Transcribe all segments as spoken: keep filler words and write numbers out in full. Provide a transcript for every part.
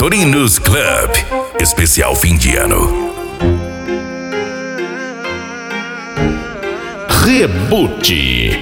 Torinos Club, especial fim de ano. Reboot.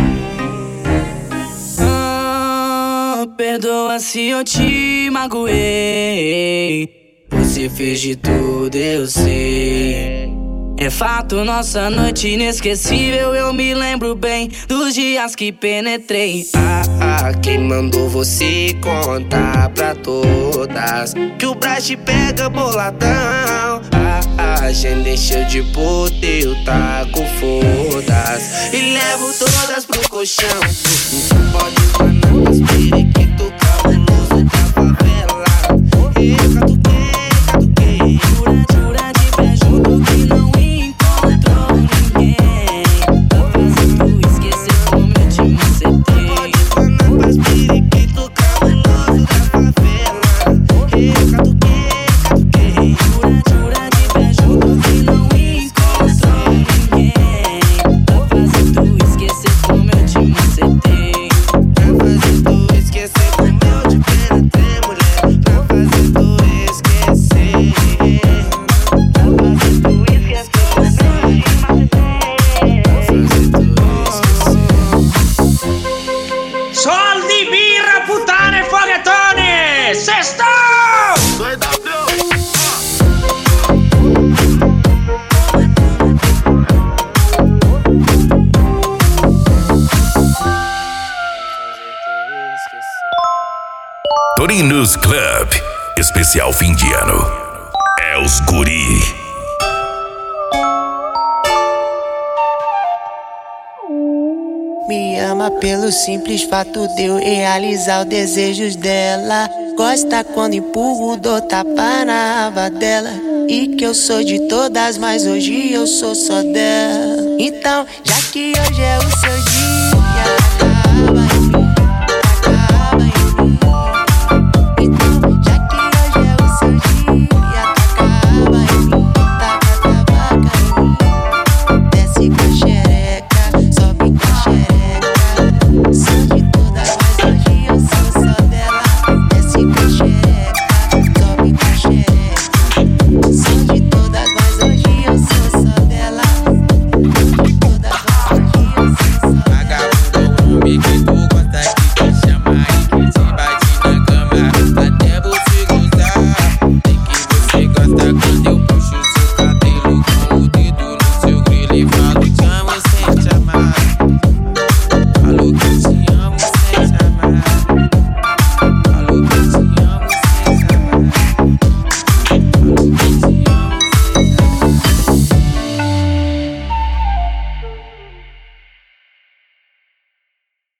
Ah, perdoa se eu te magoei. Você fez de tudo, eu sei. É fato, nossa noite inesquecível. Eu me lembro bem dos dias que penetrei. Ah, ah, quem mandou você contar pra todas que o Brás te pega boladão? Ah, ah, já deixou de poder, eu taco fodas e levo todas pro colchão. Pode falar das periquito cabuloso da favela. E catuquei, catuquei, jura, jura de pé junto que não encontrou ninguém. Tá fazendo esquecer como eu te macetei. Pode falar das periquito cabuloso da favela. E catuquei, catuquei, jura, jura de pé junto que não encontrou ninguém. Tá fazendo esquecer como eu te macetei. Tá fazendo esquecer como eu te penetrei, mulher. Tá fazendo esquecer. Tá fazendo esquecer como eu te macetei. Tá fazendo esquecer. Soldi, birra, puttane e foguetone! Sestão! Torinos Club, especial fim de ano. É os guri. Me ama pelo simples fato de eu realizar os desejos dela. Gosta quando empurro, dou tapa na aba dela. E que eu sou de todas, mas hoje eu sou só dela. Então, já que hoje é o seu dia,